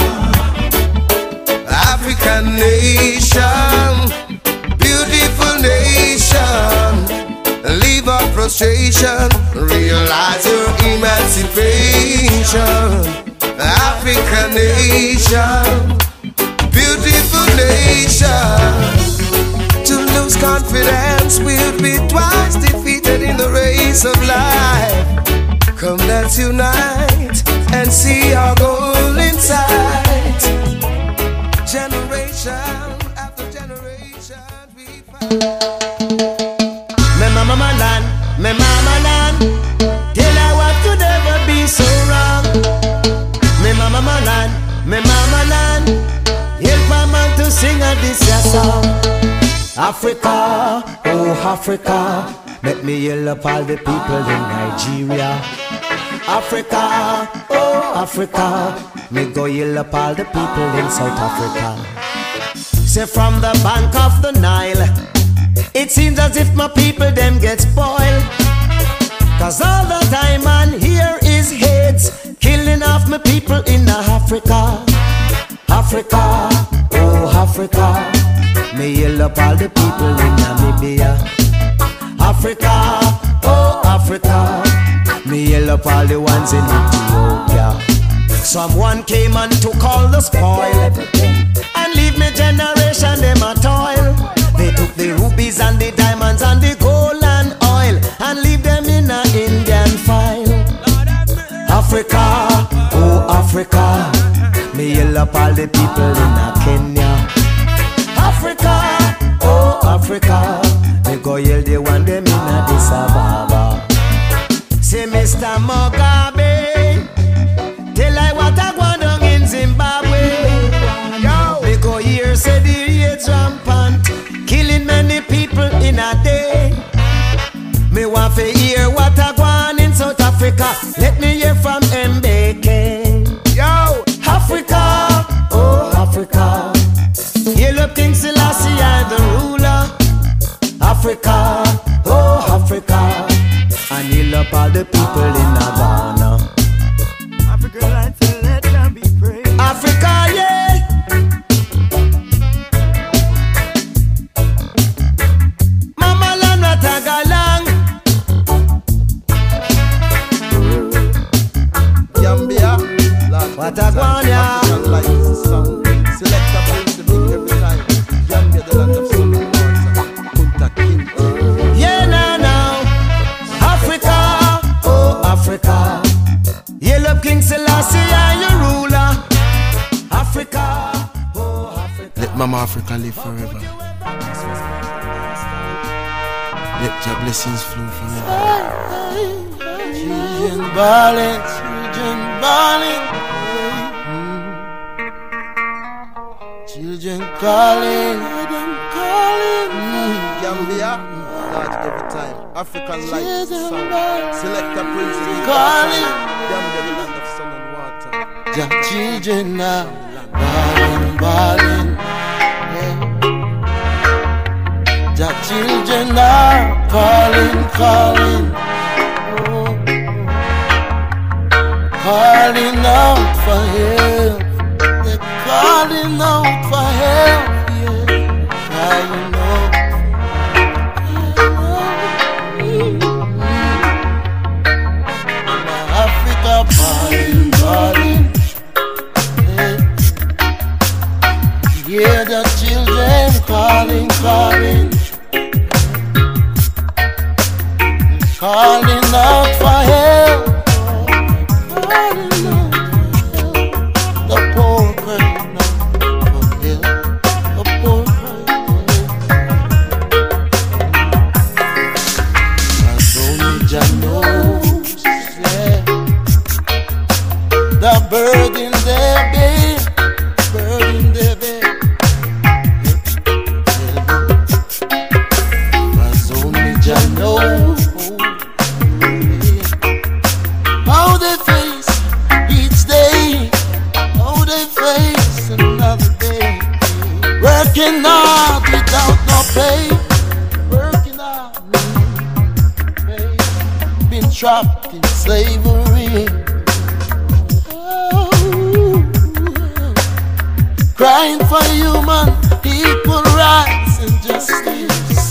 African nation, beautiful nation, leave our frustration, realize your emancipation. African nation, beautiful nation. To lose confidence, we'll be twice defeated in the race of life. Come, let's unite and see our goal in sight. Generation after generation we fight. Me mama land, me mama land. sing a this ya song. Africa, oh Africa, let me yell up all the people in Nigeria. Africa, oh Africa, me go yell up all the people in South Africa. Say from the bank of the Nile, it seems as if my people them get spoiled. Cause all the time man here is heads killing off my people in Africa. Africa, oh Africa, me yell up all the people in Namibia. Africa, oh Africa, me yell up all the ones in Ethiopia. Someone came and took all the spoil and leave me generation them a toil. They took the rubies and the diamonds and the gold and oil and leave them in a Indian file. Africa, oh Africa, me yell up all the people in a Kenya. Africa, oh Africa, me go yell the one them in a Addis Ababa. Say Mister Mugabe, tell I what I want down in Zimbabwe. Yo, me go here say the AIDS rampant, killing many people in a day. Me want to hear what I want in South Africa. Let me hear from M B K. Yo, Africa, oh Africa, Yellow King Selassie I the ruler. Africa, oh Africa, and heal up all the people in Havana. Africa, life, let them be praised. Africa, yeah. Mama land Ratagalang. Gambia, what a one, yeah. African life is a song. Select a place to bring every time. Gambia, the land of sun and water. Kunta Kinte. Yeah, now, now. Africa, oh Africa, Yellow King Selassie and your ruler. Africa, oh Africa. Let Mama Africa live forever. Let your blessings flow forever. Children balling, children balling, children calling, them calling. Gambia, large every time. African life is a song. Select a prince in calling. Gambia, the land of sun and water. Your children are balling, balling. Your children are calling, calling. Oh. Calling out for help. They're calling out for help. Yeah, crying out. Africa, calling, calling. Yeah, the children calling, calling. Calling out for help. Calling out for help. The poor crying out for help. The poor crying for help. As only Jah knows, yeah. The burden they bear, burden they bear. As only Jah knows. How they face each day, how they face another day. Working hard without no pay, working hard without pay. Been trapped in slavery. Oh, crying for human equal rights and justice.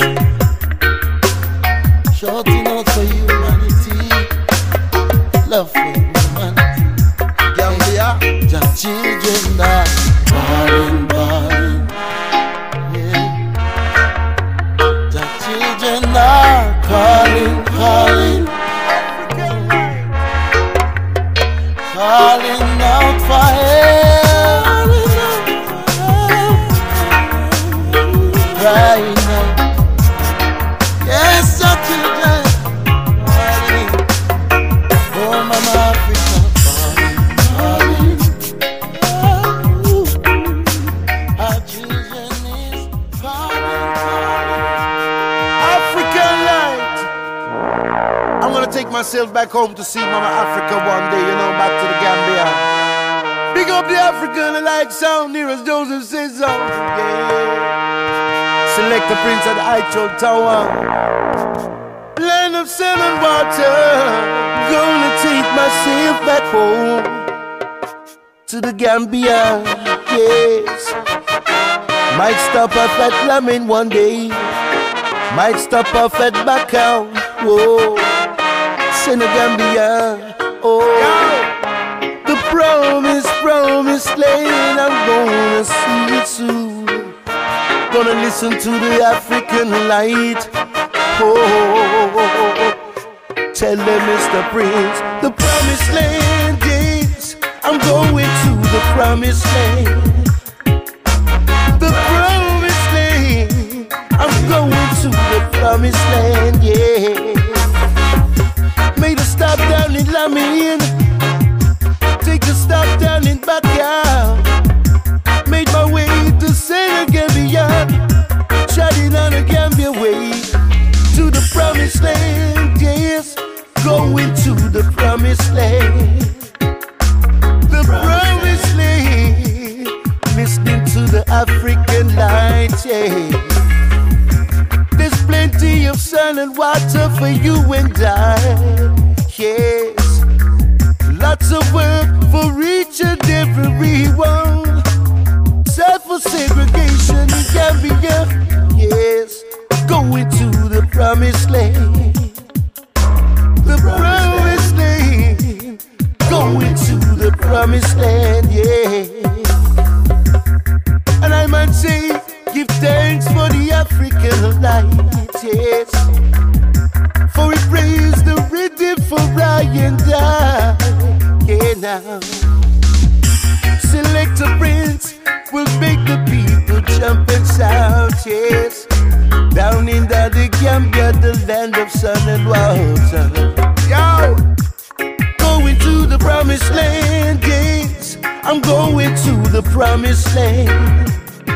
Shouting out for humanity. Love for humanity. Gambia, your children are balling, balling. Yeah. Your children are calling, calling. Calling out for help. Crying out. Yes, your children calling. Oh, mama. wanna take myself back home to see Mama Africa one day, you know, back to the Gambia. Big up the African like sound near as Joseph says so. Yeah. Select the Prince of the Eichel Tower. Land of sun and water. Gonna take myself back home to the Gambia. Yes. Might stop off at Lamin one day. Might stop off at Bakau. Whoa. Senegambia. Oh. The promise, promise land, I'm gonna see it soon. Gonna listen to the African light. Oh, tell them, Mister Prince, the promised land, yes, I'm going to the promised land. The promised land, I'm going to the promised land, yeah. Made a stop down in Lamin. Take a stop down in Bakau. Made my way to Senegambia. Chatting on a Gambia way to the promised land, yes. Going to the promised land. The promised land. Listening to the African light, yeah. There's plenty of sun and water for you and I, yes. Lots of work for each and every one. Sad for segregation in Gambia, yes. Going to the promised land. The promised land. Going to the promised land, yeah. And I might say, give thanks for the African light, yes. For it praise the rhythm for I and I. Yeah, now select a prince will make the people jump and shout, yes. Down in the, the Gambia, the land of sun and water. Yo, going to the promised land, yes. I'm going to the promised land.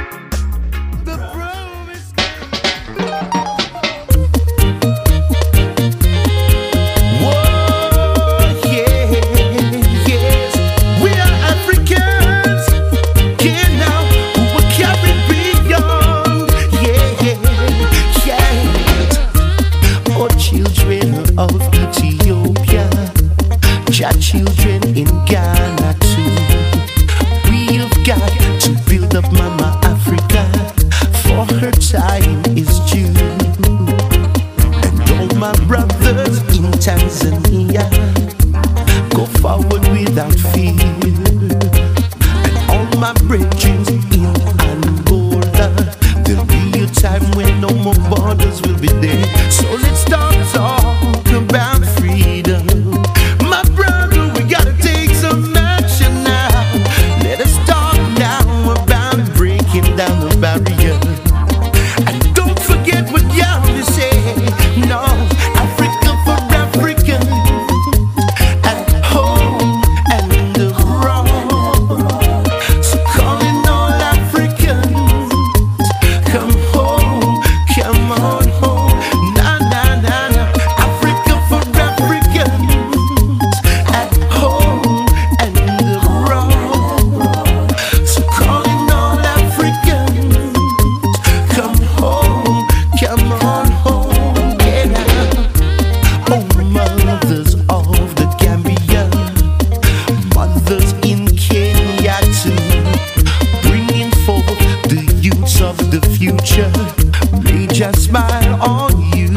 Of Ethiopia, Jah children in Ghana too. We have got to build up Mama Africa, for her time is due. And all my brothers in Tanzania, go forward without fear. And all my brethren in Angola, there'll be a time when no more borders will be there. So let's start talking about freedom. My brother, we gotta take some action now. Let us talk now about breaking down the barrier. And don't forget what Yahweh say. No, Africa for African. At home and abroad. So calling all Africans, come home, come on home. Nah, nah, nah, nah. Africa for Africans. At home and abroad. So calling all Africans, come home, come on home, yeah. Oh, mothers of the Gambia, mothers in Kenya too, bringing forth the youths of the future. May just smile on you.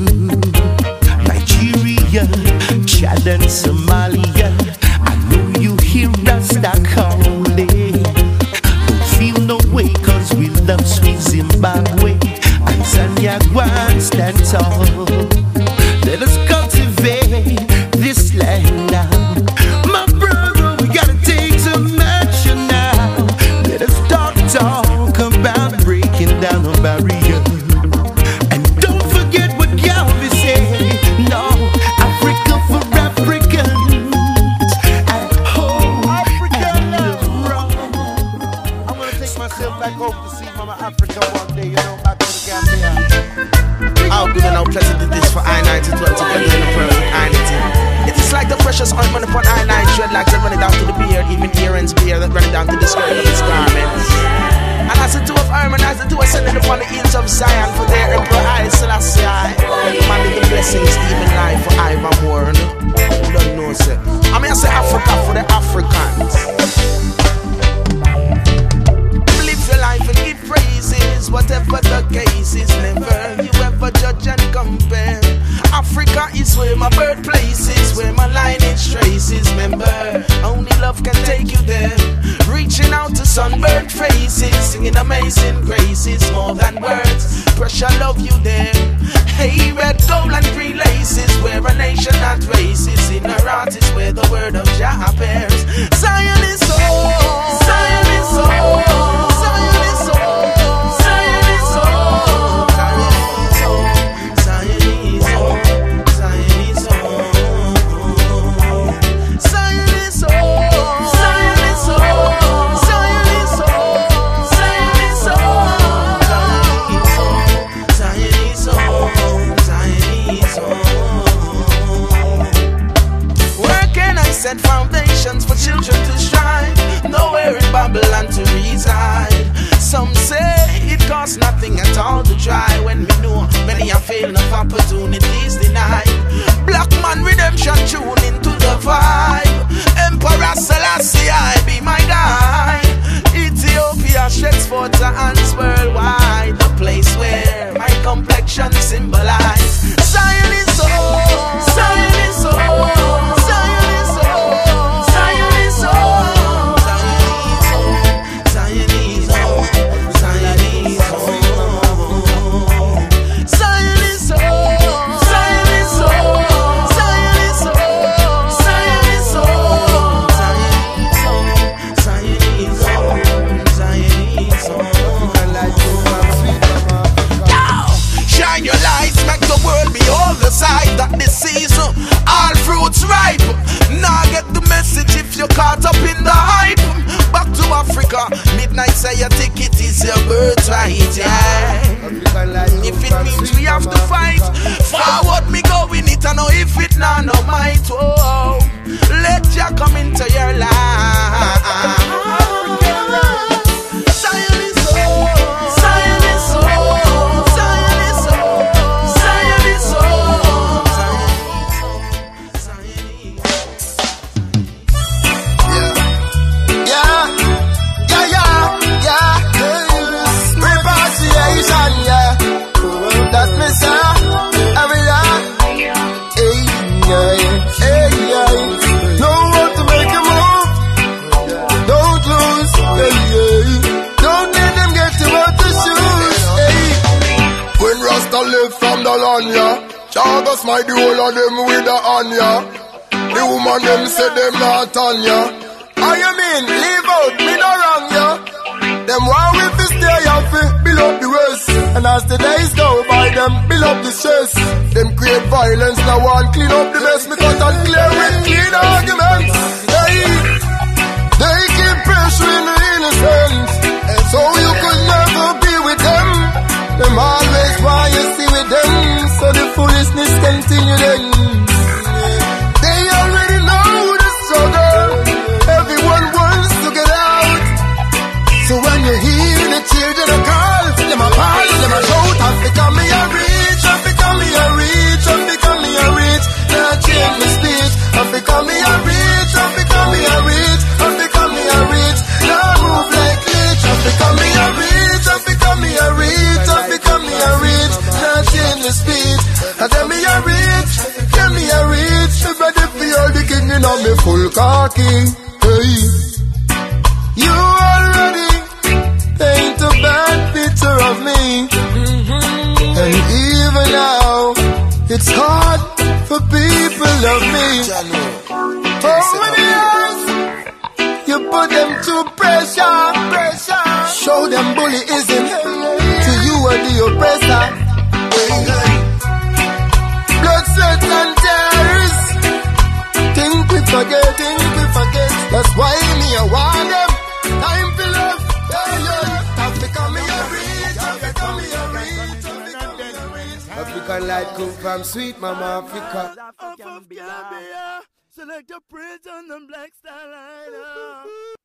Nigeria, Chad and Somalia, I know you hear us that calling. Don't feel no way, cause we love sweet Zimbabwe. Tanzania, one stand tall. Let us cultivate this land now. My brother, we gotta take some action now. Let us talk, talk about breaking down the barrier. And don't forget what Yahweh say. No, Africa for Africans. ignorant is where the word of Jah appears. Zion is home, Zion is home, Zion is home, Zion is home, Zion is home, Zion is home, Zion is home, Zion is home, Zion is home, Zion is home, Zion is home, Zion is home. Where can I set foundations for children to strive? Nowhere in Babylon to reside. Some say it costs nothing at all to try, when we know many are failing of opportunities denied. Black man redemption tune into the vibe. Emperor Selassie, I be my guide. Ethiopia stretches forth her hands worldwide, the place where my complexion symbolize. Zion is home, Zion is home, Zion is home, Zion is home, Zion is home, Zion is home, Zion is home, Zion is home, Zion is home, Zion is home, Zion is home, Zion is home. Shine your lights, make the world behold the sight that this season all fruits ripe. Now get the message if you're caught up in the hype. Back to Africa, midnight say your ticket is your birthright, yeah. If it means we have to fight, forward me go in it, I know if it now no might. Whoa, let Jah come into your life. Zion is home, Zion is home, Zion is home, Zion is home, Zion is Yeah, yeah, yeah, yeah. Repatriation, yeah. That's me, sir. Every day. Hey, yeah, hey, yeah. Know what to make a move. Don't lose, hey, yeah. Don't let them get you out the shoes, hey. When Rasta left from the land, yeah, Jah smite the whole of them with the hand, yeah. The woman them say them not on, yeah. How you mean? Leave out, me no wrong, yeah. Them want we fi stay and fi build up the west. And as the days go by, them build up the stress. Them create violence, now one clean up the mess. Me cut and clear with clean arguments. Hey, they keep pressuring the innocent, so you could never be with them. Them always want you see with them, so the foolishness continue then. They already know the struggle. Everyone wants to get out. So when you hear the children a call, them a call, them a shout, Africa me a reach, Africa me a reach, Africa me a reach. Now change my speech, Africa me a reach, Africa me a reach, Africa me a reach. Now move like leech, Africa me a reach, Africa me a reach, Africa me a reach. Now change my speech, and then me a reach, then me a reach. Ready for all the king in on me full khaki, hey. You already paint a bad picture of me, mm-hmm. And even now it's hard for people of me. How many years you put them to pressure, pressure. Show them bullyism, to you are the oppressor. Blood, sweat and tears. Think we forget, think we forget. That's why me I want them. Time for love, yeah, yeah. Africa me a reach, Africa me a reach, Africa me a reach. African light come from sweet mama Africa. Africa, select a praise on the Black Star Line.